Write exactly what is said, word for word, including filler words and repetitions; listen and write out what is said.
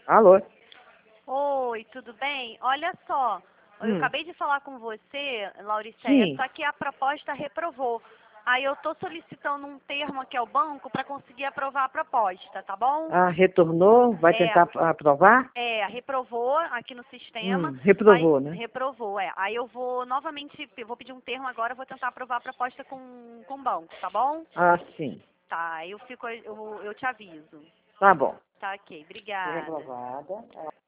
Alô? Oi, tudo bem? Olha só, eu Hum. acabei de falar com você, Lauriceia, Sim. só que a proposta reprovou. Aí eu estou solicitando um termo aqui ao banco para conseguir aprovar a proposta, tá bom? Ah, retornou? Vai É, tentar aprovar? é, reprovou aqui no sistema, Hum, mas reprovou, né? reprovou, é. Aí eu vou novamente, eu vou pedir um termo agora, vou tentar aprovar a proposta com, com o banco, tá bom? Ah, sim. Tá, eu fico, eu, eu te aviso. Tá bom. Tá, ok, Foi obrigada. aprovada.